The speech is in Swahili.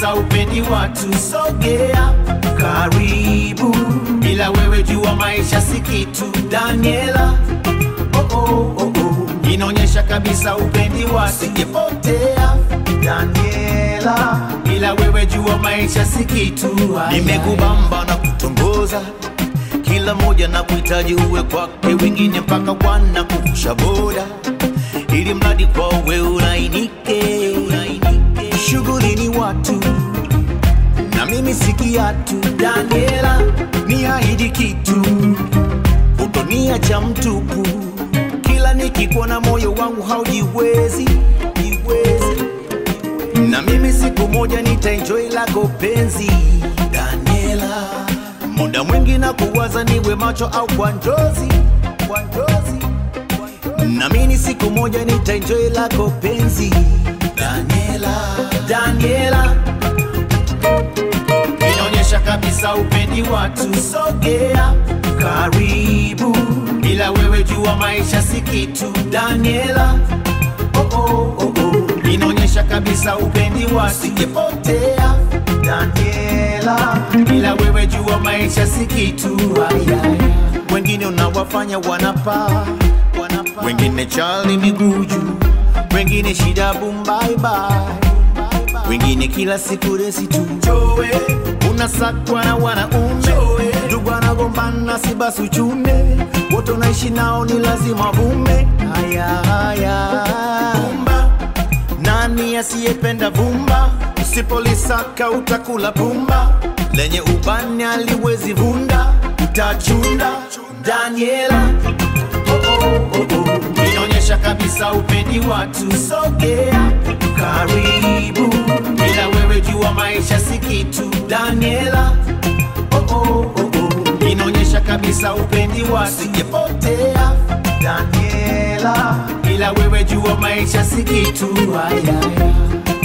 kabisa upendi watu, sogea karibu, bila wewe jua maisha si kitu. Daniela, oh oh oh oh, inaonyesha kabisa upendi watu, sijepotea. Daniela, bila wewe jua maisha si kitu. Nimekubamba na kutongoza, kila moja na kuhitaji uwe kwake, wengine mpaka wana kuvusha boda, ili mradi kwa uwe ulainike. Shughuli ni watu na mimi si kiatu. Daniela, ni ahidi kitu, utoniacha mtupu. Kila nikikuona moyo wangu haujiwezi, na mimi siku moja nitaenjoy lako penzi. Daniela, muda mwingi na kuwaza niwe macho au kwa njozi, na mimi siku moja nitaenjoy lako penzi. Daniela, inaonyesha kabisa upendi watu, sogea karibu, bila wewe jua maisha si kitu. Daniela, oh oh oh oh, inaonyesha kabisa upendi watu, sijepotea. Daniela, bila wewe jua maisha si kitu. Wengine unawafanya wanapaa, wengine chali miguju, wengine shida bye bye, wengine kila siku resi tu. Joe, unasakwa na wanaume, ndugu wanagombana si basi uchune, wote unaishi nao ni lazima vume. Haya vumba, nani asiyependa vumba? Usipolisaka utakula pumba, lenye ubani aliwezi vunda, utachunda. Daniela, oh oh oh oh, inaonyesha kabisa upendi watu, sogea karibu, bila wewe jua maisha si kitu. Daniela, oh oh oh oh, inaonyesha kabisa upendi watu, sijepotea. Daniela, bila wewe jua maisha si kitu.